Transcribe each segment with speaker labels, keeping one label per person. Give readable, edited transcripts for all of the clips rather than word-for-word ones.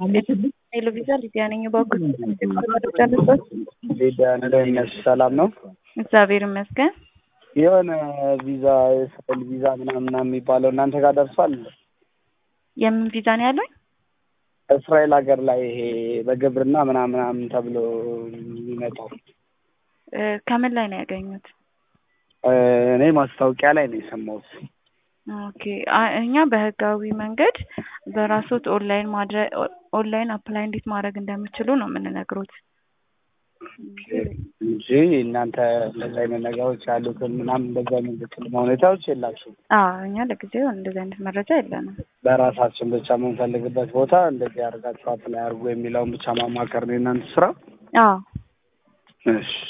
Speaker 1: ሄሎ ቪዛ ሊዲያ ነኝ። ባኩት ተቀርጫለሽ?
Speaker 2: ሊዲያ ነሽ? ሰላም ነው?
Speaker 1: እግዚአብሔር ይመስገን።
Speaker 2: የሆነ ቪዛ የስራኤል ቪዛ ምናምን የሚባለው እናንተ ጋር ደርሷል?
Speaker 1: የምን ቪዛ ነው ያለው?
Speaker 2: እስራኤል ሀገር ላይ ይሄ በግብርና ምናምን ተብሎ የሚመጣው
Speaker 1: ከምን ላይ ነው ያገኙት?
Speaker 2: እኔ ማስታወቂያ ላይ ነው የሰማሁት።
Speaker 1: ኦኬ እኛ በህጋዊ መንገድ በራስዎት ኦንላይን አፕላይ እንዴት ማድረግ እንደሚችሉ ነው የምንነግሩት
Speaker 2: እንጂ እናንተ እንደዚህ አይነት ነገሮች ያሉትን ምናምን እንደዚህ አይነት ሁኔታዎች የላችሁም?
Speaker 1: እኛ ለጊዜው እንደዚህ አይነት መረጃ የለንም።
Speaker 2: በራሳችን ብቻ የምንፈልግበት ቦታ እንደዚህ አድርጋችሁ አፕላይ አድርጉ የሚለውን ብቻ ማማከር ነው የእናንተ ስራ? እሺ።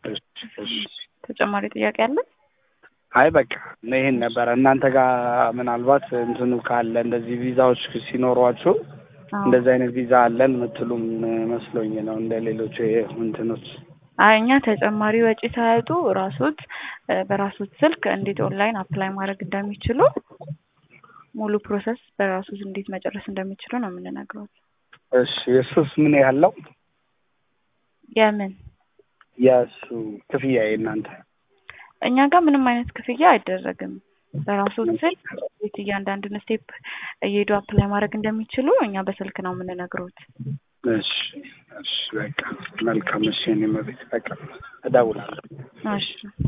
Speaker 1: ተጨማሪ ጥያቄ አለ?
Speaker 2: አይ በቃ ይሄን ነበር። እናንተ ጋር ምናልባት እንትኑ ካለ እንደዚህ ቪዛዎች ሲኖሯችሁ እንደዚህ አይነት ቪዛ አለን የምትሉም መስሎኝ ነው እንደ ሌሎች እንትኖች።
Speaker 1: እኛ ተጨማሪ ወጪ ሳያጡ በራስዎት ስልክ እንዴት ኦንላይን አፕላይ ማድረግ እንደሚችሉ ሙሉ ፕሮሰስ በራስዎት እንዴት መጨረስ እንደሚችሉ ነው የምንነግረው።
Speaker 2: እሺ የሱስ ምን ያህል ነው?
Speaker 1: የምን
Speaker 2: የሱ ክፍያ የእናንተ?
Speaker 1: እኛ ጋር ምንም አይነት ክፍያ አይደረግም። በራስዎት ስልክ እያንዳንዱን ስቴፕ እየሄዱ አፕላይ ማድረግ እንደሚችሉ እኛ በስልክ ነው የምንነግሩት።
Speaker 2: እሺ በቃ መልካም። እሺ እኔ በቃ እደውላለሁ።
Speaker 1: እሺ